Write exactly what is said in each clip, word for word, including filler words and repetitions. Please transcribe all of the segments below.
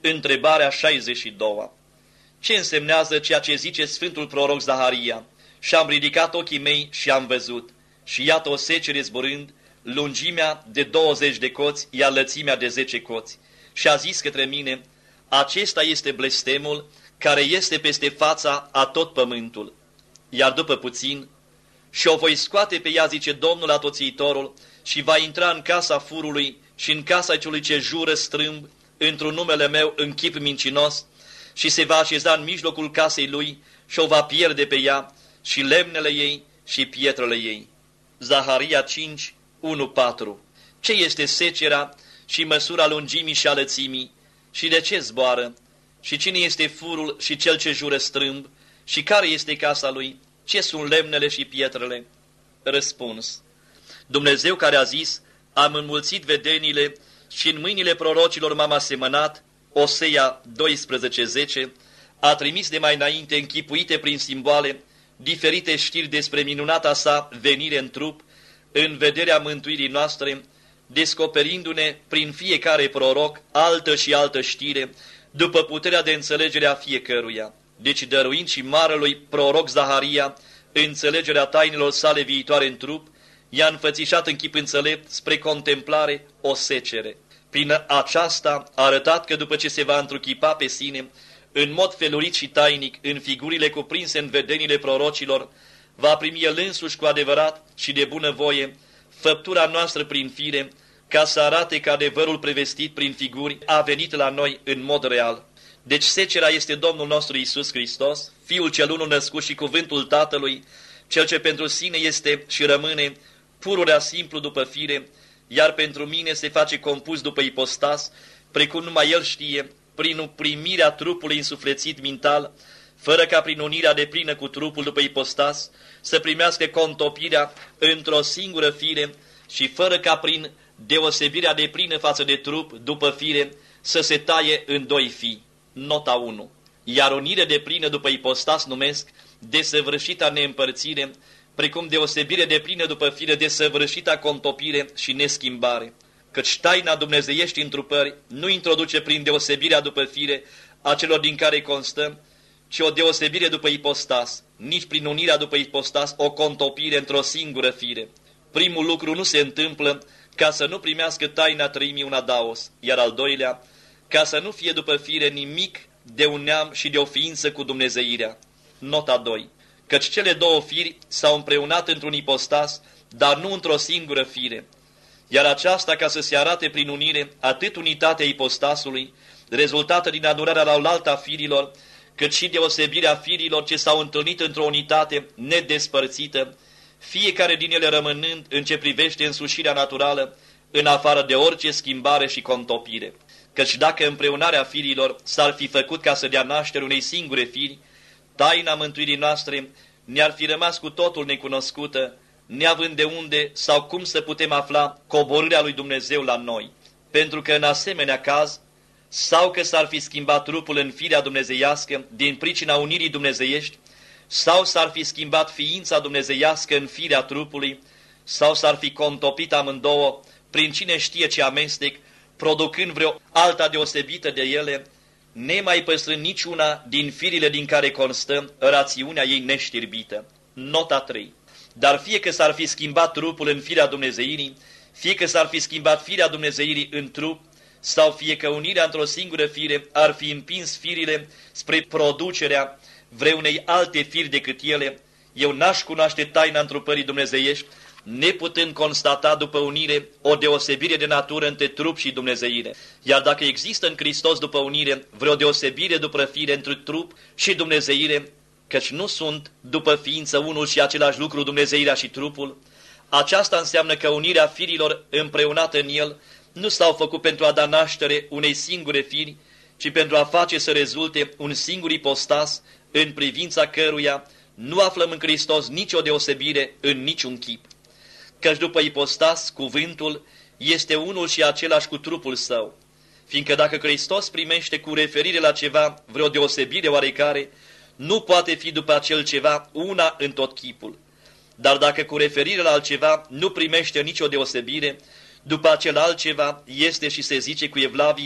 Întrebarea șaizeci și doi. Ce însemnează ceea ce zice Sfântul Proroc Zaharia? Și-am ridicat ochii mei și am văzut, și iată o secere zburând, lungimea de douăzeci de coți, iar lățimea de zece coți. Și a zis către mine, acesta este blestemul care este peste fața a tot pământul. Iar după puțin, și o voi scoate pe ea, zice Domnul Atoțiitorul, și va intra în casa furului și în casa celui ce jură strâmb, într-un numele meu în chip mincinos, și se va așeza în mijlocul casei lui și o va pierde pe ea, și lemnele ei și pietrele ei. Zaharia cinci, unu patru. Ce este secera și măsura lungimii și a lățimii? Și de ce zboară? Și cine este furul și cel ce jură strâmb? Și care este casa lui? Ce sunt lemnele și pietrele? Răspuns. Dumnezeu care a zis, am înmulțit vedenile și în mâinile prorocilor m-am asemănat, Osea doisprezece zece, a trimis de mai înainte închipuite prin simboale diferite știri despre minunata sa venire în trup, în vederea mântuirii noastre, descoperindu-ne prin fiecare proroc altă și altă știre, după puterea de înțelegere a fiecăruia. Deci dăruind și marelui proroc Zaharia înțelegerea tainelor sale viitoare în trup, i-a înfățișat în chip înțelept spre contemplare o secere. Prin aceasta a arătat că după ce se va întruchipa pe sine, în mod felurit și tainic, în figurile cuprinse în vedenile prorocilor, va primi el însuși cu adevărat și de bunăvoie făptura noastră prin fire, ca să arate că adevărul prevestit prin figuri a venit la noi în mod real. Deci secera este Domnul nostru Iisus Hristos, Fiul cel unul născut și cuvântul Tatălui, Cel ce pentru sine este și rămâne pururea simplu după fire, iar pentru mine se face compus după ipostas, precum numai El știe, prin primirea trupului însuflețit mental, fără ca prin unirea deplină cu trupul după ipostas să primească contopirea într-o singură fire și fără ca prin deosebirea deplină față de trup după fire să se taie în doi fii. Nota unu. Iar unirea deplină după ipostas numesc desăvârșita neîmpărțire, precum deosebire deplină după fire desăvârșita contopire și neschimbare. Căci taina dumnezeiești întrupări nu introduce prin deosebirea după fire a celor din care constăm, ci o deosebire după ipostas, nici prin unirea după ipostas o contopire într-o singură fire. Primul lucru nu se întâmplă ca să nu primească taina trăimii un adaos, iar al doilea, ca să nu fie după fire nimic de un neam și de o ființă cu dumnezeirea. Nota doi. Căci cele două firi s-au împreunat într-un ipostas, dar nu într-o singură fire. Iar aceasta, ca să se arate prin unire atât unitatea ipostasului, rezultată din adunarea la oaltă a firilor, cât și deosebirea firilor ce s-au întâlnit într-o unitate nedespărțită, fiecare din ele rămânând în ce privește însușirea naturală, în afară de orice schimbare și contopire. Căci dacă împreunarea firilor s-ar fi făcut ca să dea naștere unei singure firi, taina mântuirii noastre ne-ar fi rămas cu totul necunoscută, neavând de unde sau cum să putem afla coborârea lui Dumnezeu la noi. Pentru că în asemenea caz, sau că s-ar fi schimbat trupul în firea dumnezeiască din pricina unirii dumnezeiești, sau s-ar fi schimbat ființa dumnezeiască în firea trupului, sau s-ar fi contopit amândouă prin cine știe ce amestec, producând vreo alta deosebită de ele, nemai păstrând niciuna din firile din care constă rațiunea ei neștirbită. Nota trei. Dar fie că s-ar fi schimbat trupul în firea dumnezeirii, fie că s-ar fi schimbat firea dumnezeirii în trup, sau fie că unirea într-o singură fire ar fi împins firile spre producerea vreunei alte firi decât ele, eu n-aș cunoaște taina întrupării dumnezeiești, neputând constata după unire o deosebire de natură între trup și dumnezeire. Iar dacă există în Hristos după unire vreo deosebire după fire între trup și dumnezeire, căci nu sunt după ființă unul și același lucru dumnezeirea și trupul, aceasta înseamnă că unirea firilor împreunată în el nu s-au făcut pentru a da naștere unei singure firi, ci pentru a face să rezulte un singur ipostas în privința căruia nu aflăm în Hristos nicio deosebire în niciun chip. Căci după ipostas, cuvântul este unul și același cu trupul său, fiindcă dacă Hristos primește cu referire la ceva vreo deosebire oarecare, nu poate fi după acel ceva una în tot chipul. Dar dacă cu referire la altceva nu primește nicio deosebire, după acel altceva este și se zice cu evlavie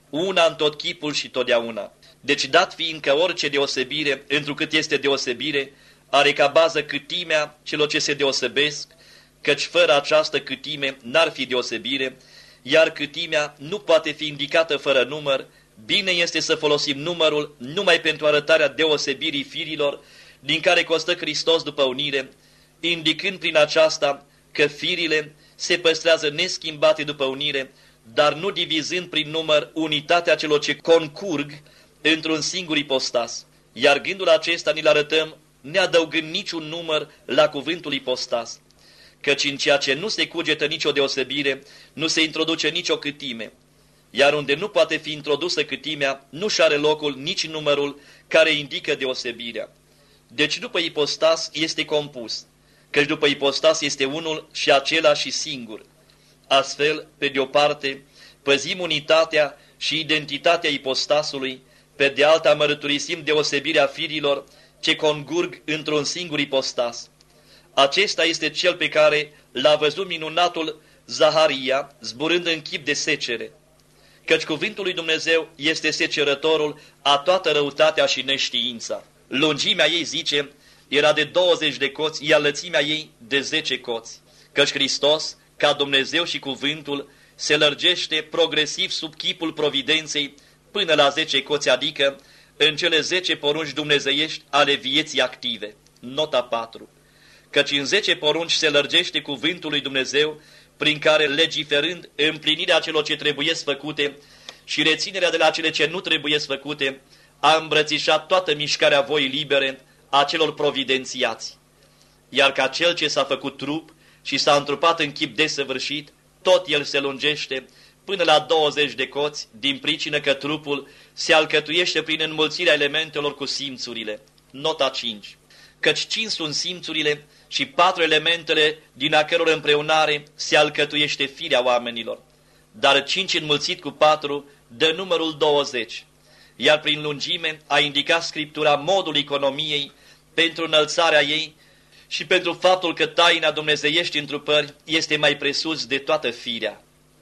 una în tot chipul și totdeauna. Deci dat fiind că orice deosebire, întrucât este deosebire, are ca bază câtimea celor ce se deosebesc, căci fără această câtime n-ar fi deosebire, iar câtimea nu poate fi indicată fără număr, bine este să folosim numărul numai pentru arătarea deosebirii firilor, din care costă Hristos după unire, indicând prin aceasta că firile se păstrează neschimbate după unire, dar nu divizând prin număr unitatea celor ce concurg într-un singur ipostas. Iar gândul acesta ni-l arătăm neadăugând niciun număr la cuvântul ipostas, căci în ceea ce nu se cugetă nicio deosebire, nu se introduce nicio câtime, iar unde nu poate fi introdusă câtimea, nu și are locul nici numărul care indică deosebirea. Deci după ipostas este compus, căci după ipostas este unul și același și singur. Astfel, pe de o parte, păzim unitatea și identitatea ipostasului, pe de alta mărturisim deosebirea firilor ce concurg într-un singur ipostas. Acesta este cel pe care l-a văzut minunatul Zaharia zburând în chip de secere, căci cuvântul lui Dumnezeu este secerătorul a toată răutatea și neștiința. Lungimea ei, zice, era de douăzeci de coți, iar lățimea ei de zece coți, căci Hristos, ca Dumnezeu și cuvântul, se lărgește progresiv sub chipul providenței până la zece coți, adică în cele zece porunci dumnezeiești ale vieții active. Nota patru. Căci în zece porunci se lărgește cuvântul lui Dumnezeu, prin care, legiferând împlinirea celor ce trebuiesc făcute și reținerea de la cele ce nu trebuiesc făcute, a îmbrățișat toată mișcarea voii libere a celor providențiați. Iar ca cel ce s-a făcut trup și s-a întrupat în chip desăvârșit, tot el se lungește până la douăzeci de coți, din pricină că trupul se alcătuiește prin înmulțirea elementelor cu simțurile. Nota cinci. Căci cinci sunt simțurile și patru elementele din a căror împreunare se alcătuiește firea oamenilor. Dar cinci înmulțit cu patru dă numărul douăzeci. Iar prin lungime a indicat Scriptura modul economiei pentru înălțarea ei și pentru faptul că taina dumnezeiești întrupări este mai presus de toată firea.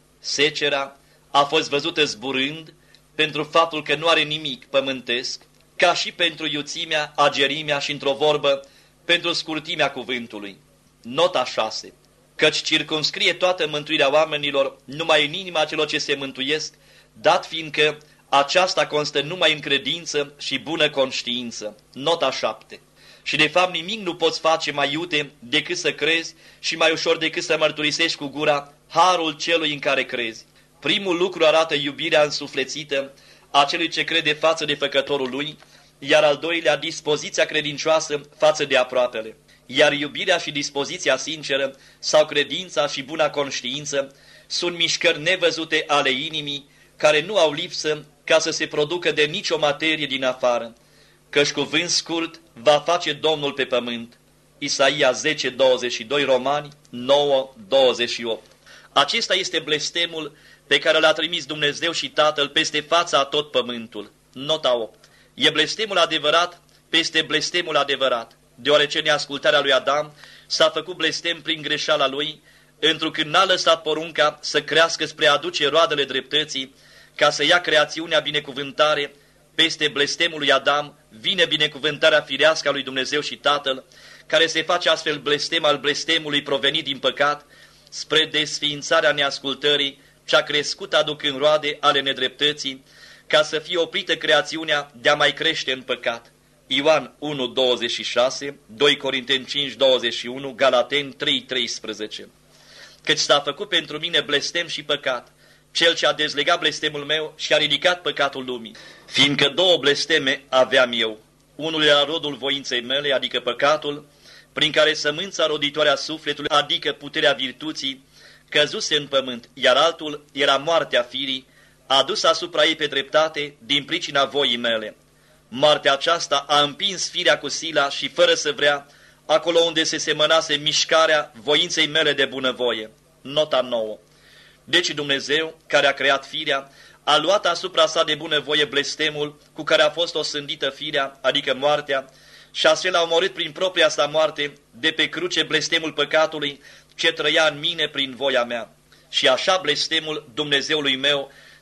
Secera a fost văzută zburând pentru faptul că nu are nimic pământesc, ca și pentru iuțimea, agerimea și, într-o vorbă, pentru scurtimea cuvântului. Nota șase. Căci circumscrie toată mântuirea oamenilor numai în inima celor ce se mântuiesc, dat fiindcă aceasta constă numai în credință și bună conștiință. Nota șapte. Și de fapt nimic nu poți face mai iute decât să crezi și mai ușor decât să mărturisești cu gura harul celui în care crezi. Primul lucru arată iubirea însuflețită a celui ce crede față de făcătorul lui, iar al doilea dispoziția credincioasă față de aproapele. Iar iubirea și dispoziția sinceră sau credința și buna conștiință sunt mișcări nevăzute ale inimii, care nu au lipsă ca să se producă de nicio materie din afară, căci cuvânt scurt va face Domnul pe pământ. Isaia zece, douăzeci și doi, Romani nouă, douăzeci și opt. Acesta este blestemul pe care l-a trimis Dumnezeu și Tatăl peste fața a tot pământul. Nota opt. E blestemul adevărat peste blestemul adevărat, deoarece neascultarea lui Adam s-a făcut blestem prin greșeala lui, întrucât n-a lăsat porunca să crească spre a aduce roadele dreptății, ca să ia creațiunea binecuvântare, peste blestemul lui Adam vine binecuvântarea firească a lui Dumnezeu și Tatăl, care se face astfel blestem al blestemului provenit din păcat, spre desființarea neascultării, ce-a crescut aducând roade ale nedreptății, ca să fie oprită creațiunea de a mai crește în păcat. Ioan unu, douăzeci și șase, doi Corinteni cinci, douăzeci și unu, Galateni trei, treisprezece. Căci s-a făcut pentru mine blestem și păcat, cel ce a dezlegat blestemul meu și a ridicat păcatul lumii. Fiindcă două blesteme aveam eu, unul era rodul voinței mele, adică păcatul, prin care sămânța roditoare a sufletului, adică puterea virtuții, căzuse în pământ, iar altul era moartea firii, adus asupra ei pe dreptate din pricina voii mele. Moartea aceasta a împins firea cu sila și fără să vrea, acolo unde se semănase mișcarea voinței mele de bunăvoie. Nota nouă. Deci Dumnezeu, care a creat firea, a luat asupra sa de bunăvoie blestemul cu care a fost osândită firea, adică moartea, și astfel a omorât prin propria sa moarte de pe cruce blestemul păcatului ce trăia în mine prin voia mea. Și așa blestemul Dumnezeului meu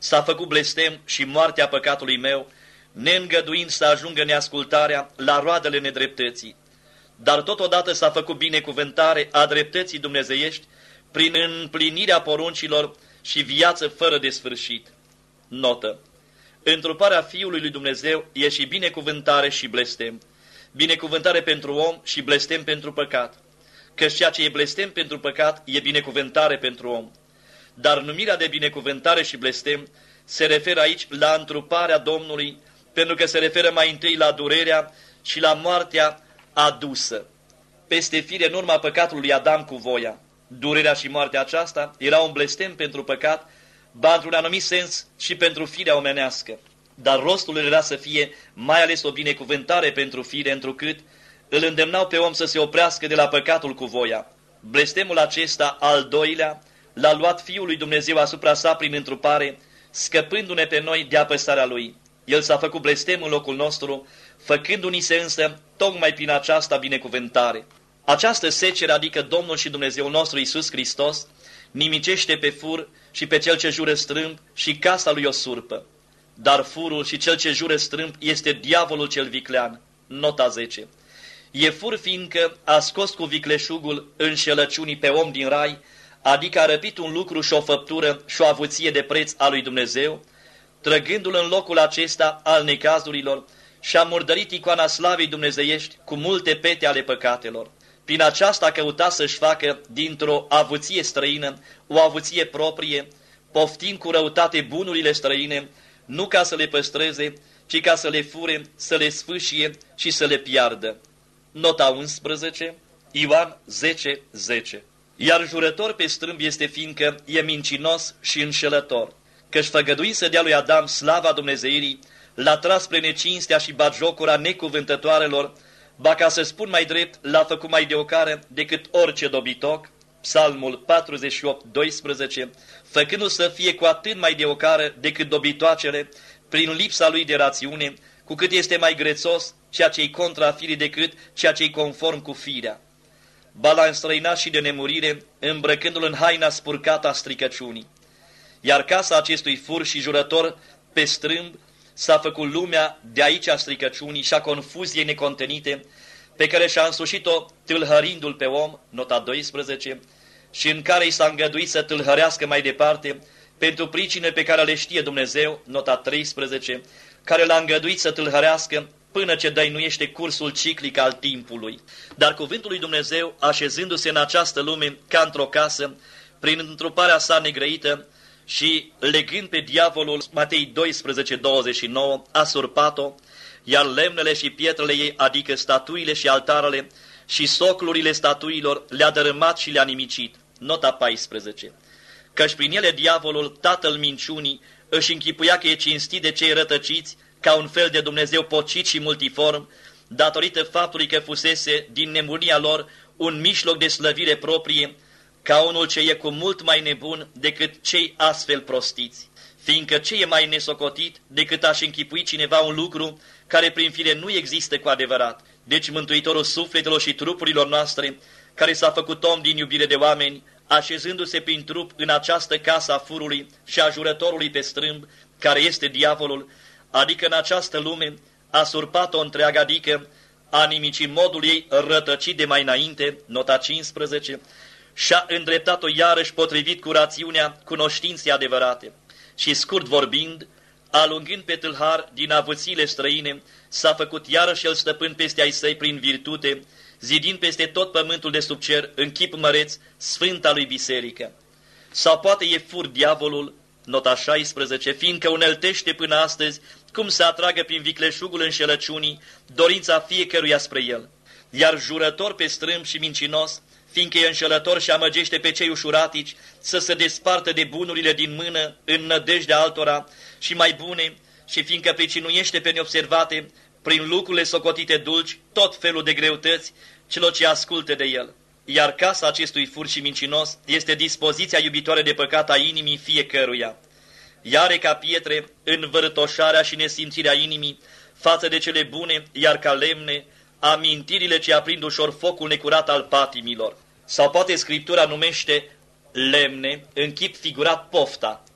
s-a făcut blestem și moartea păcatului meu, neîngăduind să ajungă neascultarea la roadele nedreptății. Dar totodată s-a făcut binecuvântare a dreptății dumnezeiești prin împlinirea poruncilor și viață fără de sfârșit. Notă. Întruparea Fiului lui Dumnezeu e și binecuvântare și blestem. Binecuvântare pentru om și blestem pentru păcat. Căci ceea ce e blestem pentru păcat e binecuvântare pentru om. Dar numirea de binecuvântare și blestem se referă aici la întruparea Domnului, pentru că se referă mai întâi la durerea și la moartea adusă peste fire în urma păcatului lui Adam cu voia. Durerea și moartea aceasta era un blestem pentru păcat, ba într-un anumit sens și pentru firea omenească. Dar rostul era să fie mai ales o binecuvântare pentru fire, întrucât îl îndemnau pe om să se oprească de la păcatul cu voia. Blestemul acesta, al doilea, l-a luat Fiul lui Dumnezeu asupra sa prin întrupare, scăpându-ne pe noi de apăsarea Lui. El s-a făcut blestem în locul nostru, făcându-ni se însă tocmai prin această binecuvântare. Această secere, adică Domnul și Dumnezeul nostru Iisus Hristos, nimicește pe fur și pe cel ce jură strâmb și casa lui o surpă. Dar furul și cel ce jură strâmb este diavolul cel viclean. Nota zece. E fur fiindcă a scos cu vicleșugul înșelăciunii pe om din rai, adică a răpit un lucru și o făptură și o avuție de preț a lui Dumnezeu, trăgându-l în locul acesta al necazurilor și a murdărit icoana slavei dumnezeiești cu multe pete ale păcatelor. Prin aceasta a căutat să-și facă dintr-o avuție străină o avuție proprie, poftind cu răutate bunurile străine, nu ca să le păstreze, ci ca să le fure, să le sfâșie și să le piardă. Nota unsprezece, Ioan zece, zece. Iar jurător pe strâmb este fiindcă e mincinos și înșelător, căci făgăduind să dea lui Adam slava Dumnezeirii, l-a tras spre necinstea și batjocura necuvântătoarelor, ba ca să spun mai drept, l-a făcut mai de ocară decât orice dobitoc, Psalmul patruzeci și opt, doisprezece, făcându-l să fie cu atât mai de ocară decât dobitoacele, prin lipsa lui de rațiune, cu cât este mai grețos ceea ce-i contra firii decât ceea ce-i conform cu firea. Ba l-a înstrăinat și de nemurire, îmbrăcându-l în haina spurcată a stricăciunii. Iar casa acestui fur și jurător pe strâmb s-a făcut lumea de aici a stricăciunii și a confuziei necontenite, pe care și-a însușit-o tâlhărindu-l pe om, nota doisprezece, și în care i s-a îngăduit să tâlhărească mai departe, pentru pricine pe care le știe Dumnezeu, nota treisprezece, care l-a îngăduit să tâlhărească până ce dăinuiește cursul ciclic al timpului. Dar cuvântul lui Dumnezeu, așezându-se în această lume ca într-o casă, prin întruparea sa negrăită și legând pe diavolul, Matei doisprezece, douăzeci și nouă, a surpat-o, iar lemnele și pietrele ei, adică statuile și altarele și soclurile statuilor, le-a dărâmat și le-a nimicit. Nota paisprezece. Căci prin ele diavolul, tatăl minciunii, își închipuia că e cinstit de cei rătăciți, ca un fel de Dumnezeu pocit și multiform, datorită faptului că fusese, din nebunia lor, un mijloc de slăvire proprie, ca unul ce e cu mult mai nebun decât cei astfel prostiți. Fiindcă ce e mai nesocotit decât a-și închipui cineva un lucru care prin fire nu există cu adevărat. Deci Mântuitorul sufletelor și trupurilor noastre, care s-a făcut om din iubire de oameni, așezându-se prin trup în această casă a furului și a jurătorului pe strâmb, care este diavolul, adică în această lume, a surpat-o întreagă, adică a nimicit modul ei rătăcit de mai înainte, nota cincisprezece, și-a îndreptat-o iarăși potrivit cu rațiunea cunoștinței adevărate. Și scurt vorbind, alungând pe tâlhar din avuțiile străine, s-a făcut iarăși el stăpân peste ai săi prin virtute, zidind peste tot pământul de sub cer, în chip măreț, sfânta lui biserică. Sau poate e fur diavolul, nota șaisprezece, fiindcă uneltește până astăzi cum să atragă prin vicleșugul înșelăciunii dorința fiecăruia spre el. Iar jurător pe strâmb și mincinos, fiindcă e înșelător și amăgește pe cei ușuratici să se despartă de bunurile din mână în nădejdea altora și mai bune, și fiindcă pricinuiește pe neobservate, prin lucrurile socotite dulci, tot felul de greutăți celor ce ascultă de el. Iar casa acestui fur și mincinos este dispoziția iubitoare de păcat a inimii fiecăruia. Ea are ca pietre învârtoșarea și nesimțirea inimii față de cele bune, iar ca lemne, amintirile ce aprind ușor focul necurat al patimilor. Sau poate Scriptura numește lemne, în chip figurat pofta,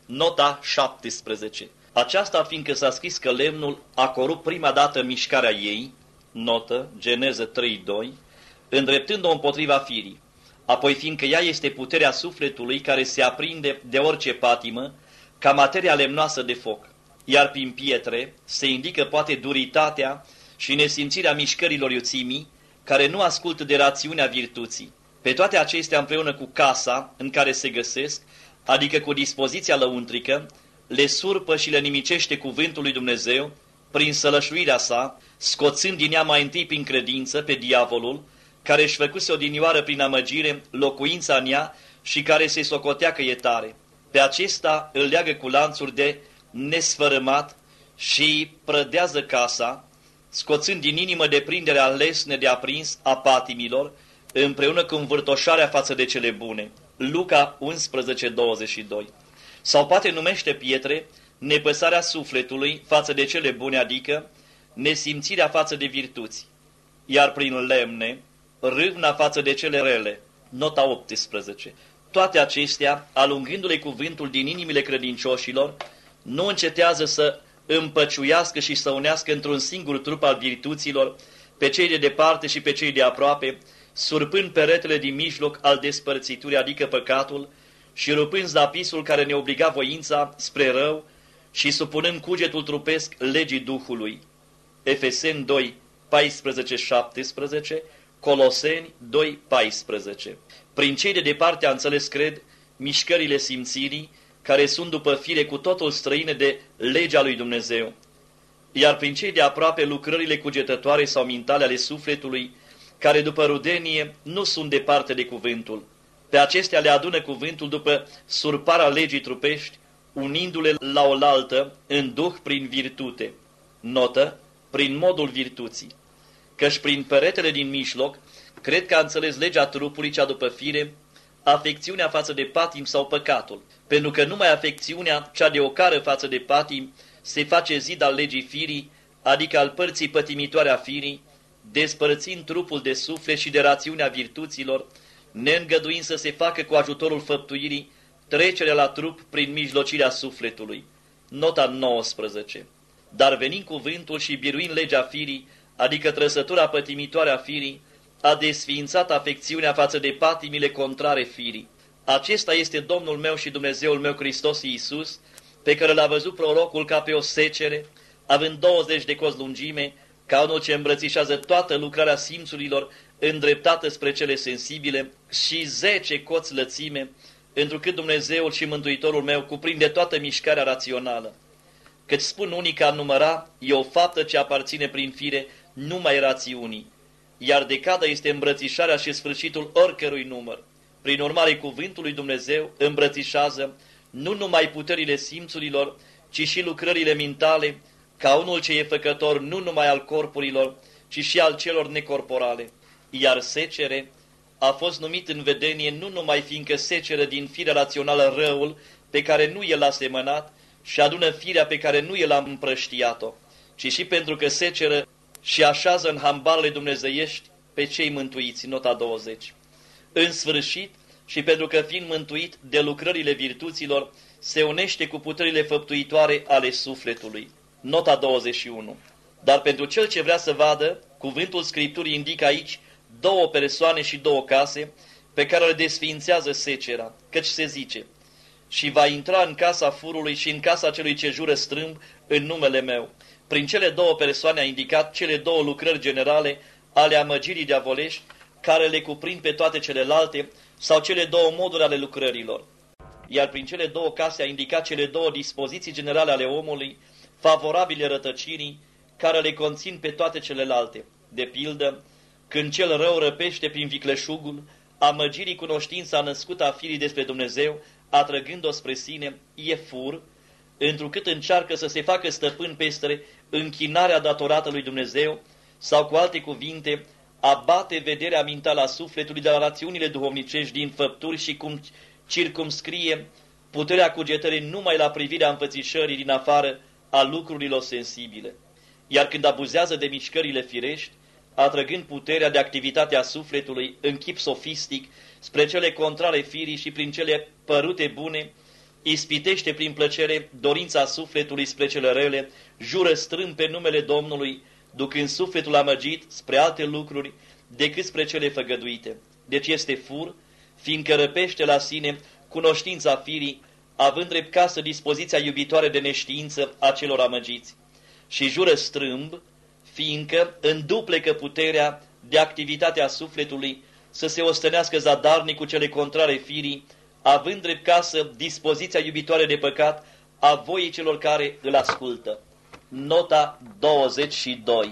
Nota șaptesprezece. Aceasta fiindcă s-a scris că lemnul a corupt prima dată mișcarea ei, notă, Geneză trei doi, îndreptând-o împotriva firii. Apoi fiindcă ea este puterea sufletului care se aprinde de orice patimă, ca materia lemnoasă de foc. Iar prin pietre se indică poate duritatea și nesimțirea mișcărilor iuțimii, care nu ascultă de rațiunea virtuții. Pe toate acestea împreună cu casa în care se găsesc, adică cu dispoziția lăuntrică, le surpă și le nimicește cuvântul lui Dumnezeu prin sălășuirea sa, scoțând din ea mai întâi prin credință pe diavolul, care își făcuse odinioară prin amăgire locuința în ea și care se socotea că e tare. Pe acesta îl leagă cu lanțuri de nesfărâmat și prădează casa, scoțând din inimă deprinderea lesne de aprins a patimilor, împreună cu învârtoșarea față de cele bune. Luca unsprezece douăzeci și doi. Sau poate numește pietre nepăsarea sufletului față de cele bune, adică nesimțirea față de virtuți, iar prin lemne râvna față de cele rele. Nota optsprezece. Toate acestea, alungându-le cuvântul din inimile credincioșilor, nu încetează să împăciuiască și să unească într-un singur trup al virtuților pe cei de departe și pe cei de aproape, surpând peretele din mijloc al despărțiturii, adică păcatul, și rupând zapisul care ne obliga voința spre rău și supunând cugetul trupesc legii Duhului. Efeseni doi paisprezece șaptesprezece, Coloseni doi paisprezece. Prin cei de departe a înțeles, cred, mișcările simțirii, care sunt după fire cu totul străine de legea lui Dumnezeu, iar prin cei de aproape lucrările cugetătoare sau mintale ale sufletului, care după rudenie nu sunt departe de cuvântul. Pe acestea le adună cuvântul după surparea legii trupești, unindu-le la oaltă în duh prin virtute. Notă, prin modul virtuții. Căci prin peretele din mijloc, cred că a înțeles legea trupului cea după fire, afecțiunea față de patim sau păcatul, pentru că numai afecțiunea cea de ocară față de patim se face zid al legii firii, adică al părții pătimitoare a firii, despărțind trupul de suflet și de rațiunea virtuților, neîngăduind să se facă cu ajutorul făptuirii trecerea la trup prin mijlocirea sufletului. Nota nouăsprezece. Dar venind cuvântul și biruind legea firii, adică trăsătura pătimitoare a firii, a desființat afecțiunea față de patimile contrare firii. Acesta este Domnul meu și Dumnezeul meu Hristos Iisus, pe care l-a văzut prorocul ca pe o secere, având douăzeci de cozi lungime, ca unul ce îmbrățișează toată lucrarea simțurilor îndreptată spre cele sensibile, și zece coți lățime, întrucât Dumnezeul și Mântuitorul meu cuprinde toată mișcarea rațională. Căci spun unii că a număra e o faptă ce aparține prin fire numai rațiunii, iar decada este îmbrățișarea și sfârșitul oricărui număr. Prin urmare, cuvântul lui Dumnezeu îmbrățișează nu numai puterile simțurilor, ci și lucrările mintale, ca unul ce e făcător nu numai al corpurilor, ci și al celor necorporale. Iar secere a fost numit în vedenie nu numai fiindcă seceră din firea rațională răul pe care nu el a semănat și adună firea pe care nu el a împrăștiat-o, ci și pentru că seceră și așează în hambarele dumnezeiești pe cei mântuiți. Nota douăzeci. În sfârșit, și pentru că fiind mântuit de lucrările virtuților, se unește cu puterile făptuitoare ale sufletului. Nota douăzeci și unu. Dar pentru cel ce vrea să vadă, cuvântul Scripturii indică aici două persoane și două case pe care le desființează secera, căci se zice: și va intra în casa furului și în casa celui ce jură strâmb în numele meu. Prin cele două persoane a indicat cele două lucrări generale ale amăgirii diavolești, care le cuprind pe toate celelalte, sau cele două moduri ale lucrărilor. Iar prin cele două case a indicat cele două dispoziții generale ale omului, favorabile rătăcirii, care le conțin pe toate celelalte. De pildă, când cel rău răpește prin vicleșugul, amăgirii cunoștința născută a firii despre Dumnezeu, atrăgând-o spre sine, e fur, întrucât încearcă să se facă stăpân peste închinarea datorată lui Dumnezeu, sau cu alte cuvinte, abate vederea mentală a sufletului de la rațiunile duhovnicești din făpturi și cum circumscrie puterea cugetării numai la privirea înfățișării din afară a lucrurilor sensibile. Iar când abuzează de mișcările firești, atrăgând puterea de activitate a sufletului în chip sofistic spre cele contrare firii și prin cele părute bune, ispitește prin plăcere dorința sufletului spre cele rele, jură strâmb pe numele Domnului, ducând sufletul amăgit spre alte lucruri decât spre cele făgăduite. Deci este fur, fiindcă răpește la sine cunoștința firii, având drept casă dispoziția iubitoare de neștiință a celor amăgiți. Și jură strâmb, fiindcă înduplecă puterea de activitatea sufletului să se ostănească zadarnic cu cele contrare firii, având drept casă dispoziția iubitoare de păcat a voii celor care îl ascultă. Nota douăzeci și doi.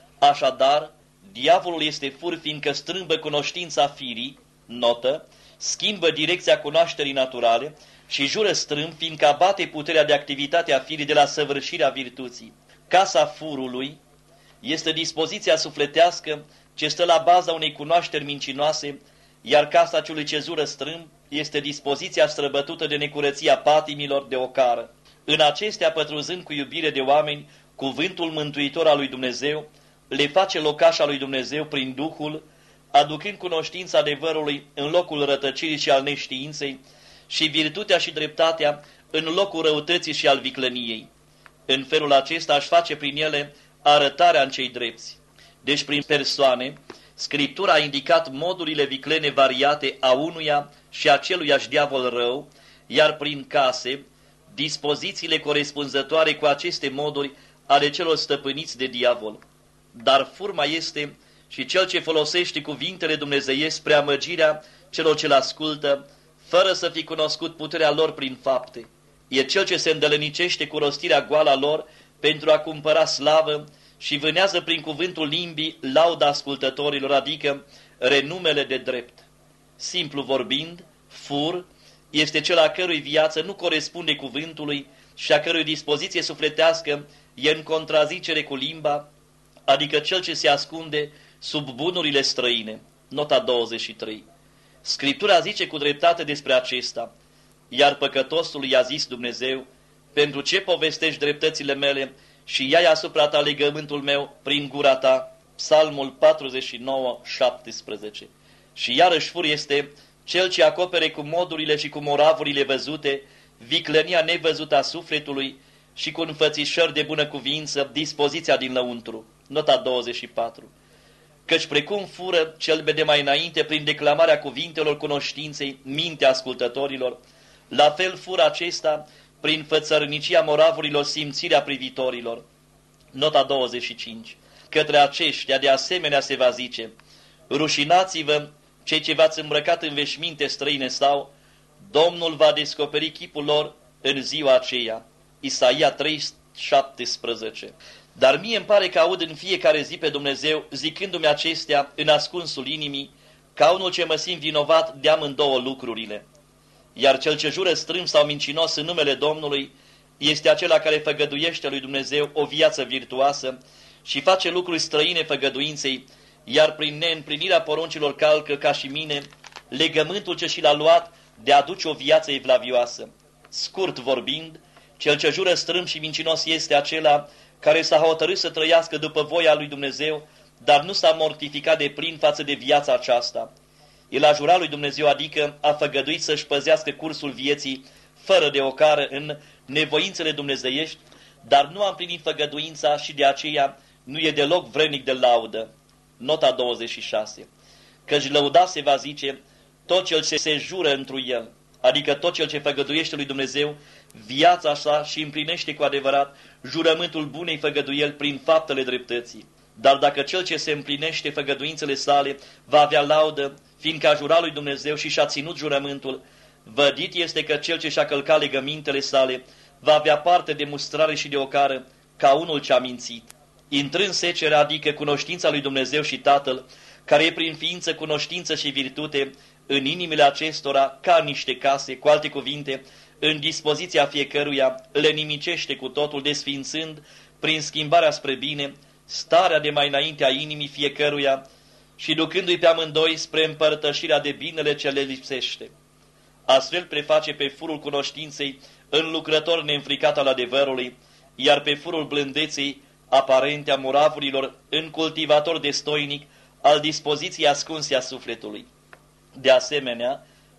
Așadar, diavolul este fur, fiindcă strâmbă cunoștința firii, notă, schimbă direcția cunoașterii naturale și jură strâmb, fiindcă abate puterea de activitate a firii de la săvârșirea virtuții. Casa furului este dispoziția sufletească ce stă la baza unei cunoașteri mincinoase, iar casa celui ce jură strâmb este dispoziția străbătută de necurăția patimilor de ocară. În acestea, pătrunzând cu iubire de oameni, cuvântul mântuitor al lui Dumnezeu le face locașa lui Dumnezeu prin Duhul, aducând cunoștința adevărului în locul rătăcirii și al neștiinței și virtutea și dreptatea în locul răutății și al viclăniei. În felul acesta aș face prin ele arătarea în cei drepți. Deci prin persoane, Scriptura a indicat modurile viclene variate a unuia și aceluiași diavol rău, iar prin case, dispozițiile corespunzătoare cu aceste moduri ale celor stăpâniți de diavol. Dar furma este și cel ce folosește cuvintele dumnezeiesc spre amăgirea celor ce-l ascultă, fără să fi cunoscut puterea lor prin fapte. E cel ce se îndălănicește cu rostirea goală a lor pentru a cumpăra slavă și vânează prin cuvântul limbii lauda ascultătorilor, adică renumele de drept. Simplu vorbind, fur este cel a cărui viață nu corespunde cuvântului și a cărui dispoziție sufletească e în contrazicere cu limba, adică cel ce se ascunde sub bunurile străine. Nota douăzeci și trei. Scriptura zice cu dreptate despre acesta, iar păcătosul i-a zis Dumnezeu, pentru ce povestești dreptățile mele și iai asupra ta legământul meu prin gura ta? Psalmul patruzeci și nouă, șaptesprezece. Și iarăși fur este cel ce acopere cu modurile și cu moravurile văzute viclănia nevăzută a sufletului și cu înfățișări de bună cuvință dispoziția din lăuntru. Nota douăzeci și patru. Căci precum fură cel de mai înainte prin declamarea cuvintelor cunoștinței mintea ascultătorilor, la fel fură acesta prin fățărnicia moravurilor simțirea privitorilor. Nota douăzeci și cinci. Către aceștia de asemenea se va zice, rușinați-vă cei ce v-ați îmbrăcat în veșminte străine sau, Domnul va descoperi chipul lor în ziua aceea. Isaia trei, șaptesprezece. Dar mie îmi pare că aud în fiecare zi pe Dumnezeu zicându-mi acestea în ascunsul inimii, ca unul ce mă simt vinovat de amândouă lucrurile. Iar cel ce jură strâmb sau mincinos în numele Domnului este acela care făgăduiește lui Dumnezeu o viață virtuoasă și face lucruri străine făgăduinței, iar prin neîmplinirea poruncilor calcă, ca și mine, legământul ce și l-a luat de a aduce o viață evlavioasă. Scurt vorbind, cel ce jură strâmb și mincinos este acela care s-a hotărât să trăiască după voia lui Dumnezeu, dar nu s-a mortificat de plin față de viața aceasta. El a jurat lui Dumnezeu, adică a făgăduit să-și păzească cursul vieții fără de ocară în nevoințele dumnezeiești, dar nu a împlinit făgăduința și de aceea nu e deloc vrednic de laudă. Nota douăzeci și șase. Căci lăuda se va zice tot cel ce se jură întru el, adică tot cel ce făgăduiește lui Dumnezeu viața sa și împlinește cu adevărat jurământul bunei făgăduieli prin faptele dreptății. Dar dacă cel ce se împlinește făgăduințele sale va avea laudă, fiindcă a jurat lui Dumnezeu și și-a ținut jurământul, vădit este că cel ce și-a călcat legămintele sale va avea parte de mustrare și de ocară ca unul ce a mințit. Intrând secerea, adică cunoștința lui Dumnezeu și Tatăl, care e prin ființă cunoștință și virtute, în inimile acestora, ca niște case, cu alte cuvinte, în dispoziția fiecăruia, le nimicește cu totul, desfințând, prin schimbarea spre bine, starea de mai înainte a inimii fiecăruia și ducându-i pe amândoi spre împărtășirea de binele ce le lipsește. Astfel preface pe furul cunoștinței în lucrător neînfricat al adevărului, iar pe furul blândeței aparente a moravurilor în cultivator destoinic al dispoziției ascunse a sufletului. De asemenea,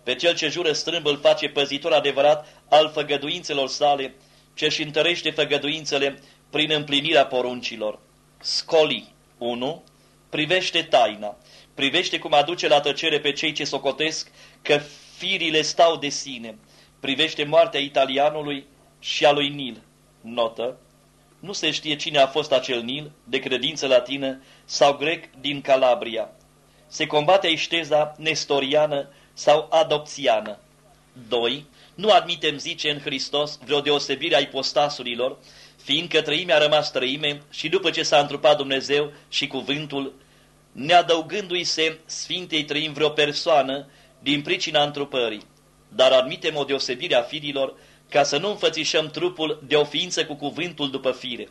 Pe cel ce jură strâmb îl face păzitor adevărat al făgăduințelor sale, ce își întărește făgăduințele prin împlinirea poruncilor. Scoli unu. Privește taina, privește cum aduce la tăcere pe cei ce socotesc că firile stau de sine, privește moartea italianului și a lui Nil. Notă: nu se știe cine a fost acel Nil, de credință latină sau grec din Calabria. Se combate aici teza nestoriană sau adopțiană. doi. Nu admitem, zice, în Hristos vreo deosebire a ipostasurilor, fiindcă trăimea a rămas trăime și după ce s-a întrupat Dumnezeu și cuvântul, neadăugându-i se Sfintei Trăim vreo persoană din pricina întrupării, dar admitem o deosebire a firilor ca să nu înfățișăm trupul de o ființă cu cuvântul după fire.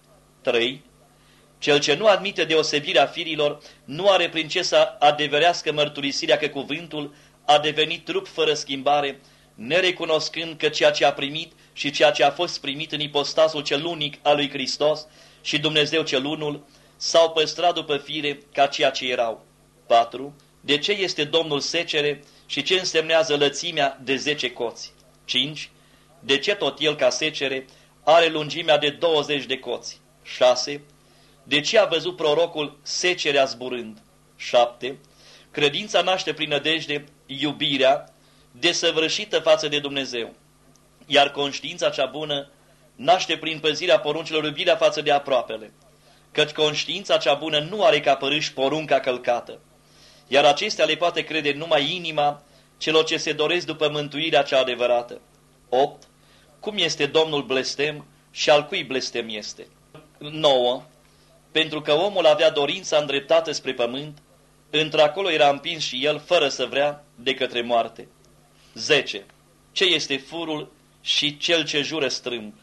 trei. Cel ce nu admite deosebirea firilor nu are prin ce să adeverească mărturisirea că cuvântul a devenit trup fără schimbare, nerecunoscând că ceea ce a primit și ceea ce a fost primit în ipostasul cel unic al lui Hristos și Dumnezeu cel unul s-au păstrat după fire ca ceea ce erau. patru. De ce este Domnul secere și ce însemnează lățimea de zece coți? cinci. De ce tot el ca secere are lungimea de douăzeci de coți? șase. De ce a văzut prorocul secerea zburând? șapte. Credința naște prin nădejde iubirea desăvârșită față de Dumnezeu, iar conștiința cea bună naște prin păzirea poruncilor iubirea față de aproapele, căci conștiința cea bună nu are ca părâș porunca călcată, iar acestea le poate crede numai inima celor ce se doresc după mântuirea cea adevărată. opt. Cum este Domnul blestem și al cui blestem este? nouă. Pentru că omul avea dorința îndreptată spre pământ, într-acolo era împins și el, fără să vrea, de către moarte. zece. Ce este furul și cel ce jură strâmb?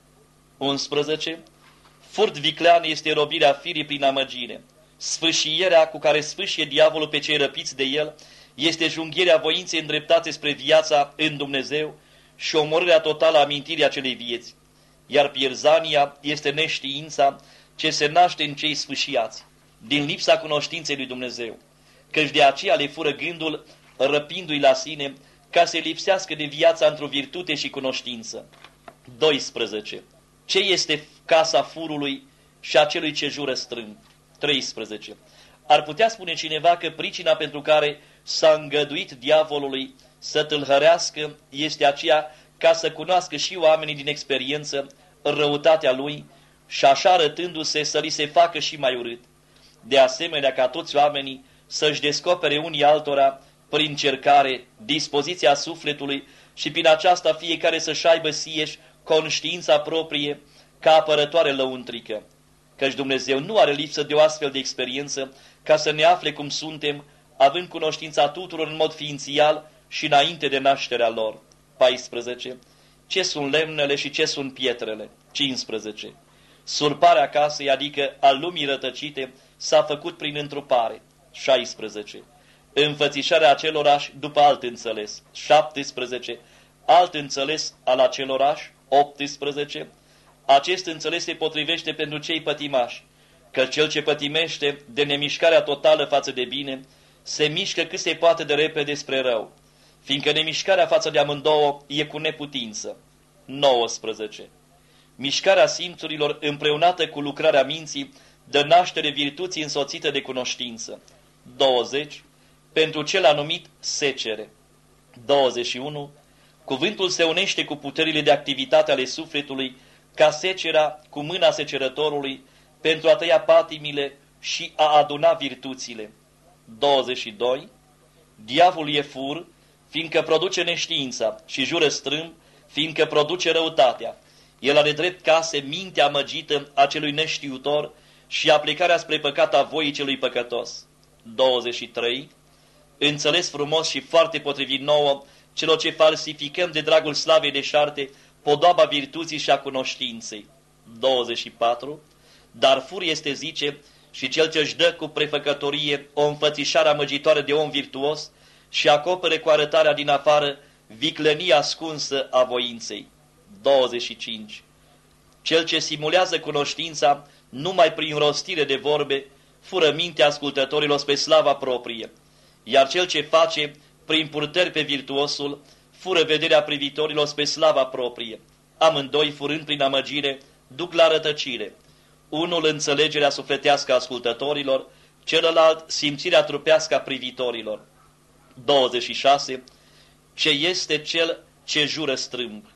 unsprezece. Furt viclean este robirea firii prin amăgire. Sfâșierea cu care sfâșie diavolul pe cei răpiți de el este junghierea voinței îndreptate spre viața în Dumnezeu și omorârea totală a amintirii acelei vieți. Iar pierzania este neștiința ce se naște în cei sfâșiați, din lipsa cunoștinței lui Dumnezeu, căci de aceea le fură gândul, răpindu-i la sine, ca să lipsească de viața într-o virtute și cunoștință. doisprezece. Ce este casa furului și a celui ce jură strâmb? treisprezece. Ar putea spune cineva că pricina pentru care s-a îngăduit diavolului să tâlhărească este aceea ca să cunoască și oamenii din experiență răutatea lui și așa arătându-se să li se facă și mai urât. De asemenea ca toți oamenii să-și descopere unii altora prin cercare dispoziția sufletului și prin aceasta fiecare să-și aibă sieși conștiința proprie ca apărătoare lăuntrică. Căci Dumnezeu nu are lipsă de o astfel de experiență ca să ne afle cum suntem, având cunoștința tuturor în mod ființial și înainte de nașterea lor. paisprezece. Ce sunt lemnele și ce sunt pietrele? cincisprezece. Surparea casei, adică a lumii rătăcite, s-a făcut prin întrupare. șaisprezece. Înfățișarea acelorași după alt înțeles. șaptesprezece. Alt înțeles al acelorași. optsprezece. Acest înțeles se potrivește pentru cei pătimași, că cel ce pătimește de nemișcarea totală față de bine, se mișcă cât se poate de repede spre rău, fiindcă nemișcarea față de amândouă e cu neputință. nouăsprezece. Mișcarea simțurilor împreunată cu lucrarea minții dă naștere virtuții însoțită de cunoștință. douăzeci. Pentru cel anumit secere. douăzeci și unu. Cuvântul se unește cu puterile de activitate ale sufletului ca secera cu mâna secerătorului pentru a tăia patimile și a aduna virtuțile. douăzeci și doi. Diavolul e fur, fiindcă produce neștiința, și jură strâmb, fiindcă produce răutatea. El are drept case mintea amăgită a celui neștiutor și aplicarea spre păcat a voii celui păcătos. douăzeci și trei. Înțeles frumos și foarte potrivit nouă celor ce falsificăm de dragul slavei deșarte podoaba virtuții și a cunoștinței. douăzeci și patru. Dar fur este, zice, și cel ce își dă cu prefăcătorie o înfățișare amăgitoare de om virtuos și acopere cu arătarea din afară viclănia ascunsă a voinței. douăzeci și cinci. Cel ce simulează cunoștința numai prin rostire de vorbe, fură mintea ascultătorilor spre slava proprie, iar cel ce face prin purtări pe virtuosul, fură vederea privitorilor spre slava proprie. Amândoi, furând prin amăgire, duc la rătăcire. Unul înțelegerea sufletească a ascultătorilor, celălalt simțirea trupească a privitorilor. douăzeci și șase. Ce este cel ce jură strâmb?